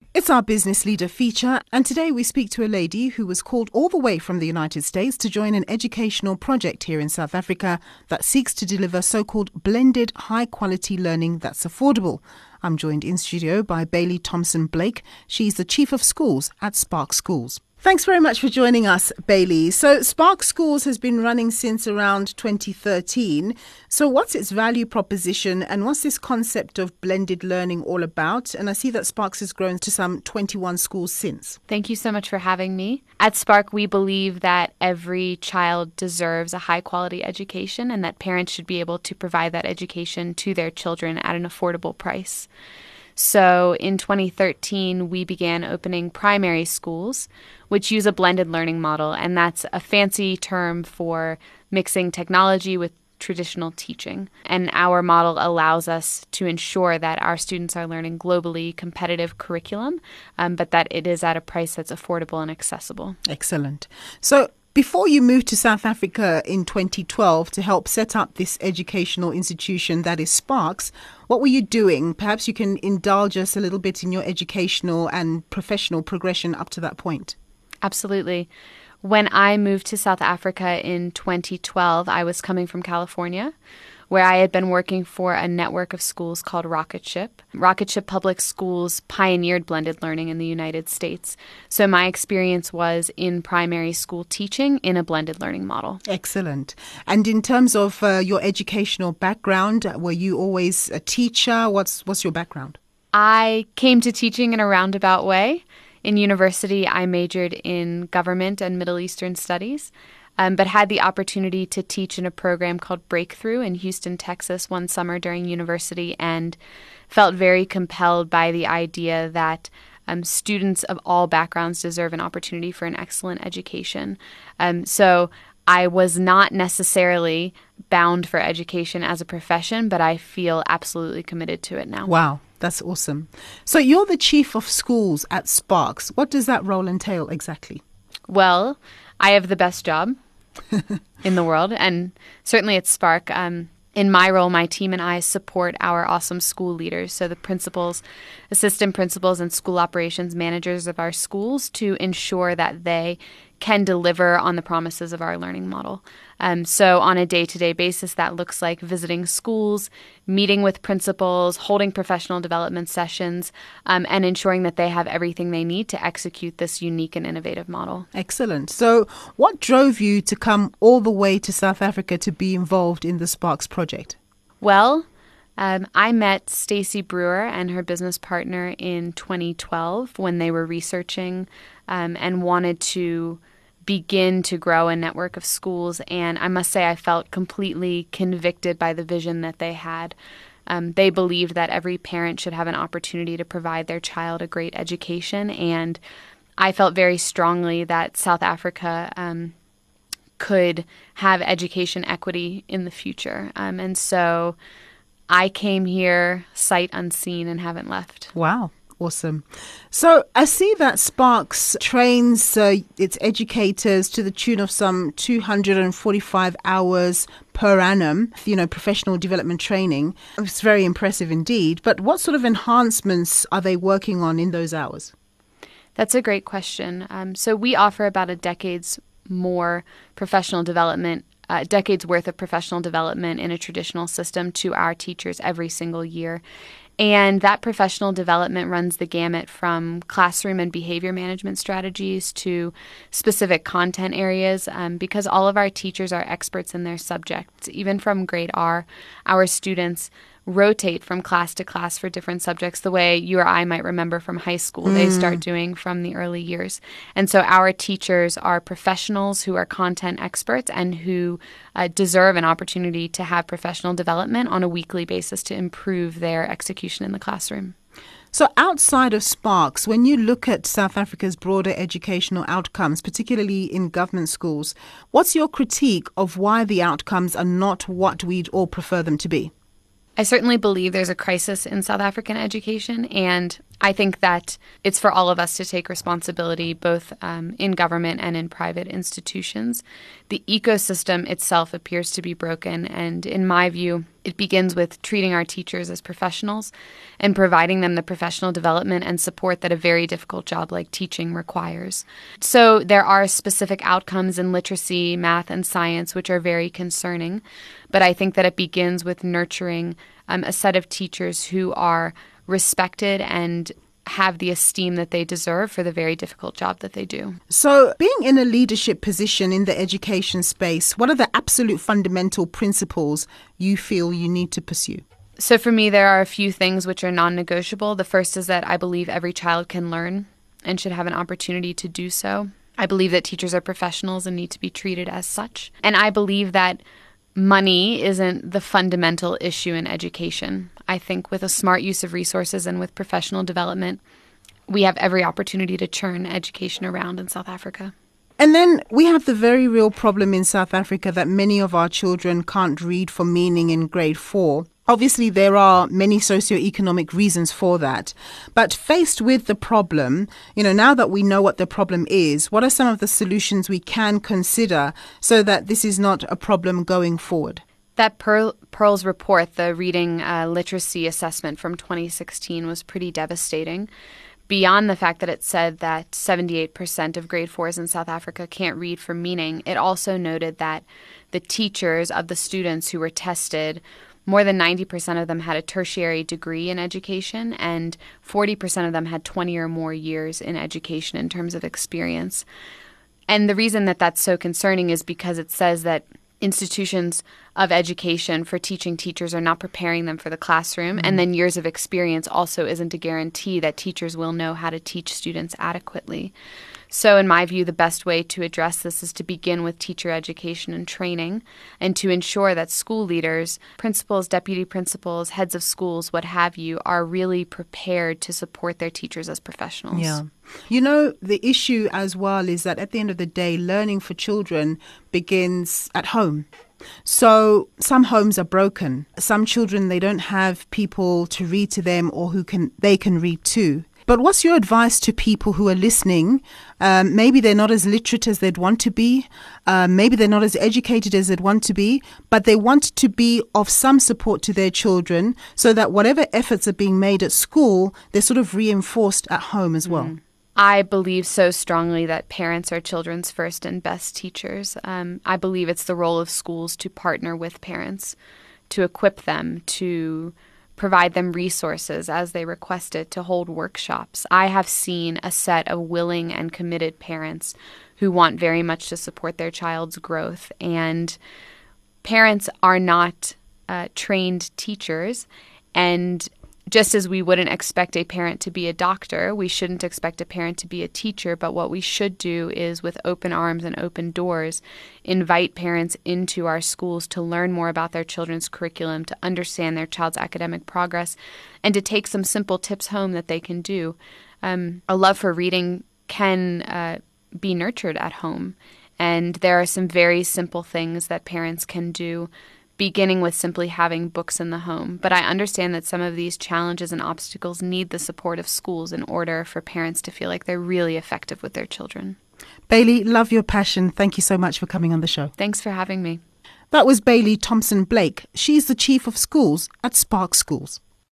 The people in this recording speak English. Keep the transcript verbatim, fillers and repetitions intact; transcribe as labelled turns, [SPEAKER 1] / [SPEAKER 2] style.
[SPEAKER 1] It's our Business Leader feature, and today we speak to a lady who was called all the way from the United States to join an educational project here in South Africa that seeks to deliver so-called blended high-quality learning that's affordable. I'm joined in studio by Bailey Thompson Blake. She's the Chief of Schools at Spark Schools. Thanks very much for joining us, Bailey. So Spark Schools has been running since around twenty thirteen. So what's its value proposition and what's this concept of blended learning all about? And I see that Sparks has grown to some twenty-one schools since.
[SPEAKER 2] Thank you so much for having me. At Spark, we believe that every child deserves a high-quality education and that parents should be able to provide that education to their children at an affordable price. So in twenty thirteen, we began opening primary schools, which use a blended learning model, and that's a fancy term for mixing technology with traditional teaching. And our model allows us to ensure that our students are learning globally competitive curriculum, um, but that it is at a price that's affordable and accessible.
[SPEAKER 1] Excellent. So before you moved to South Africa in twenty twelve to help set up this educational institution that is Sparks, what were you doing? Perhaps you can indulge us a little bit in your educational and professional progression up to that point.
[SPEAKER 2] Absolutely. When I moved to South Africa in twenty twelve, I was coming from California, where I had been working for a network of schools called Rocket Ship. Rocket Ship Public Schools pioneered blended learning in the United States. So my experience was in primary school teaching in a blended learning model.
[SPEAKER 1] Excellent. And in terms of uh, your educational background, were you always a teacher? What's what's your background?
[SPEAKER 2] I came to teaching in a roundabout way. In university, I majored in government and Middle Eastern studies. Um, but had the opportunity to teach in a program called Breakthrough in Houston, Texas one summer during university, and felt very compelled by the idea that um, students of all backgrounds deserve an opportunity for an excellent education. Um, so I was not necessarily bound for education as a profession, but I feel absolutely committed to it now.
[SPEAKER 1] Wow, that's awesome. So you're the Chief of Schools at Sparks. What does that role entail exactly?
[SPEAKER 2] Well, I have the best job in the world, and certainly at Spark. Um, in my role, my team and I support our awesome school leaders, so the principals, assistant principals, and school operations managers of our schools to ensure that they can deliver on the promises of our learning model. Um, so on a day-to-day basis, that looks like visiting schools, meeting with principals, holding professional development sessions, um, and ensuring that they have everything they need to execute this unique and innovative model.
[SPEAKER 1] Excellent. So what drove you to come all the way to South Africa to be involved in the Sparks project?
[SPEAKER 2] Well, Um, I met Stacey Brewer and her business partner in twenty twelve when they were researching um, and wanted to begin to grow a network of schools. And I must say I felt completely convicted by the vision that they had. Um, they believed that every parent should have an opportunity to provide their child a great education. And I felt very strongly that South Africa um, could have education equity in the future. Um, and so I came here sight unseen and haven't left.
[SPEAKER 1] Wow. Awesome. So I see that Sparks trains uh, its educators to the tune of some two hundred forty-five hours per annum, you know, professional development training. It's very impressive indeed. But what sort of enhancements are they working on in those hours?
[SPEAKER 2] That's a great question. Um, so we offer about a decade's more professional development Uh, decades worth of professional development in a traditional system to our teachers every single year. And that professional development runs the gamut from classroom and behavior management strategies to specific content areas um, because all of our teachers are experts in their subjects. Even from grade R, our students rotate from class to class for different subjects the way you or I might remember from high school. Mm. They start doing from the early years. And so our teachers are professionals who are content experts and who uh, deserve an opportunity to have professional development on a weekly basis to improve their execution in the classroom.
[SPEAKER 1] So outside of Sparks, when you look at South Africa's broader educational outcomes, particularly in government schools, what's your critique of why the outcomes are not what we'd all prefer them to be?
[SPEAKER 2] I certainly believe there's a crisis in South African education, and I think that it's for all of us to take responsibility, both um, in government and in private institutions. The ecosystem itself appears to be broken, and in my view, it begins with treating our teachers as professionals and providing them the professional development and support that a very difficult job like teaching requires. So there are specific outcomes in literacy, math, and science which are very concerning, but I think that it begins with nurturing um, a set of teachers who are respected and have the esteem that they deserve for the very difficult job that they do.
[SPEAKER 1] So, being in a leadership position in the education space, what are the absolute fundamental principles you feel you need to pursue?
[SPEAKER 2] So for me, there are a few things which are non-negotiable. The first is that I believe every child can learn and should have an opportunity to do so. I believe that teachers are professionals and need to be treated as such. And I believe that money isn't the fundamental issue in education. I think with a smart use of resources and with professional development, we have every opportunity to churn education around in South Africa.
[SPEAKER 1] And then we have the very real problem in South Africa that many of our children can't read for meaning in grade four. Obviously, there are many socioeconomic reasons for that. But faced with the problem, you know, now that we know what the problem is, what are some of the solutions we can consider so that this is not a problem going forward?
[SPEAKER 2] That Pearl, Pearl's report, the reading uh, literacy assessment from twenty sixteen, was pretty devastating. Beyond the fact that it said that seventy-eight percent of grade fours in South Africa can't read for meaning, it also noted that the teachers of the students who were tested, more than ninety percent of them had a tertiary degree in education, and forty percent of them had twenty or more years in education in terms of experience. And the reason that that's so concerning is because it says that institutions of education for teaching teachers are not preparing them for the classroom, mm-hmm. and then years of experience also isn't a guarantee that teachers will know how to teach students adequately. So in my view, the best way to address this is to begin with teacher education and training, and to ensure that school leaders, principals, deputy principals, heads of schools, what have you, are really prepared to support their teachers as professionals.
[SPEAKER 1] Yeah. You know, the issue as well is that at the end of the day, learning for children begins at home. So some homes are broken. Some children, they don't have people to read to them or who can they can read to. But what's your advice to people who are listening? Um, maybe they're not as literate as they'd want to be. Uh, maybe they're not as educated as they'd want to be, but they want to be of some support to their children so that whatever efforts are being made at school, they're sort of reinforced at home as well. Mm.
[SPEAKER 2] I believe so strongly that parents are children's first and best teachers. Um, I believe it's the role of schools to partner with parents, to equip them, to provide them resources as they request it, to hold workshops. I have seen a set of willing and committed parents who want very much to support their child's growth. And parents are not uh, trained teachers, and just as we wouldn't expect a parent to be a doctor, we shouldn't expect a parent to be a teacher, but what we should do is, with open arms and open doors, invite parents into our schools to learn more about their children's curriculum, to understand their child's academic progress, and to take some simple tips home that they can do. Um, a love for reading can uh, be nurtured at home, and there are some very simple things that parents can do, beginning with simply having books in the home. But I understand that some of these challenges and obstacles need the support of schools in order for parents to feel like they're really effective with their children.
[SPEAKER 1] Bailey, love your passion. Thank you so much for coming on the show.
[SPEAKER 2] Thanks for having me.
[SPEAKER 1] That was Bailey Thompson Blake. She's the Chief of Schools at Spark Schools.